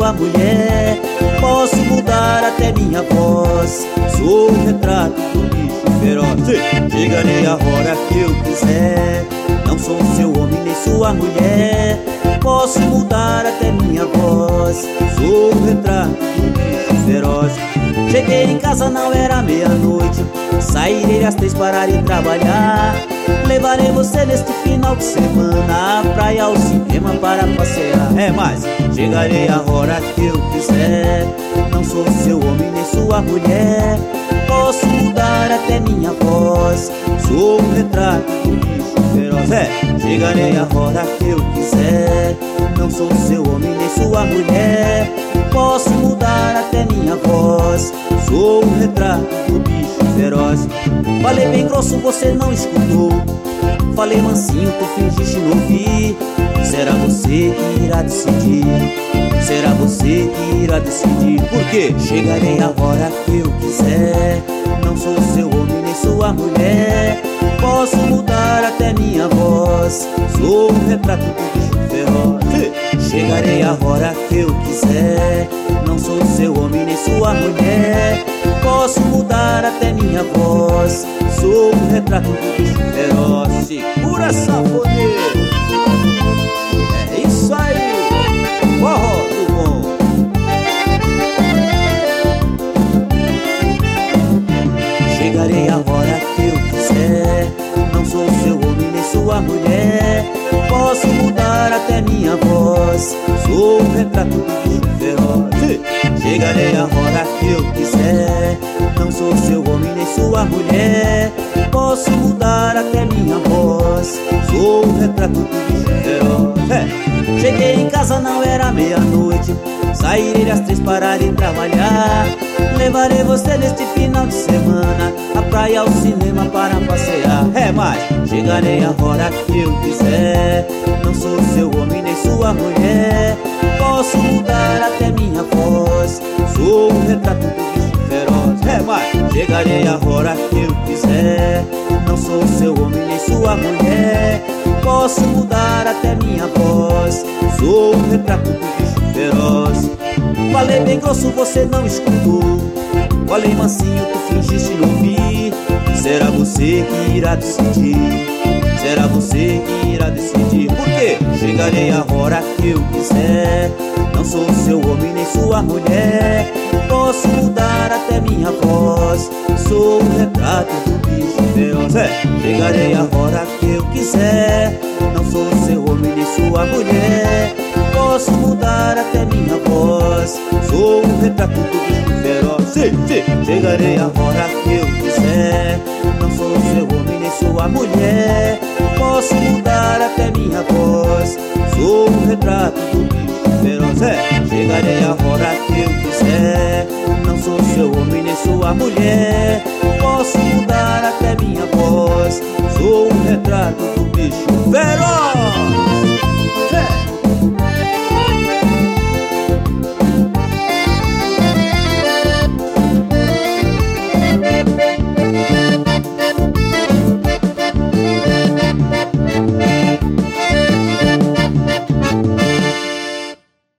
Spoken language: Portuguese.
sua mulher. Posso mudar até minha voz, sou o retrato do bicho feroz. Chegarei a hora que eu quiser, não sou seu homem nem sua mulher. Posso mudar até minha voz, sou o retrato do bicho feroz. Cheguei em casa, não era meia-noite, sairei às 3 para ir trabalhar. Levarei você neste final de semana à praia, ao cinema para passear. É mais, chegarei a hora que eu quiser, não sou seu homem nem sua mulher. Posso mudar até minha voz, sou o retrato do bicho feroz. É, chegarei a hora que eu quiser, não sou seu homem nem sua mulher. Posso mudar até minha voz, sou o retrato do bicho feroz. Falei bem grosso, você não escutou. Falei mansinho, tu fingiste não ouvir. Será você que irá decidir, será você que irá decidir. Porque chegarei a hora que eu quiser, não sou seu homem nem sua mulher. Posso mudar até minha voz, sou o retrato do bicho feroz. Chegarei a hora que eu quiser, não sou seu homem nem sua mulher. Posso mudar até minha voz, sou o retrato do bicho feroz. Segura, sanfoneiro, é isso aí, forró do bom. Chegarei a hora que eu quiser, não sou seu homem nem sua mulher. Posso mudar até minha voz, sou o retrato do bicho feroz. Chegarei a hora que eu quiser, não sou seu homem nem sua mulher. Posso mudar até minha voz, sou o retrato do bicho feroz. Cheguei em casa, não era meia-noite, sairei às 3 para ir trabalhar. Levarei você neste final de semana à praia, ao cinema para passear. É mais, chegarei a hora que eu quiser, não sou seu homem nem sua mulher. Posso mudar até minha voz, sou o retrato do bicho feroz. É mais, chegarei a hora que eu quiser, não sou seu homem nem sua mulher. Posso mudar até minha voz, sou o retrato do bicho feroz. Falei bem grosso, você não escutou. Falei mansinho, tu fingiste não ouvir. Será você que irá decidir, será você que irá decidir. Porque chegarei a hora que eu quiser, não sou seu homem nem sua mulher. Posso mudar até minha voz, sou o retrato do bicho feroz. Chegarei a hora que eu quiser, não sou seu homem nem sua mulher. Posso mudar até minha voz, sou o retrato do bicho feroz. Chegarei a hora que eu quiser, não sou seu homem nem sua mulher. Posso mudar até minha voz, sou o retrato do bicho feroz. Chegarei a hora que eu quiser, não sou seu homem nem sua mulher. Posso mudar até minha voz, sou o retrato do bicho feroz.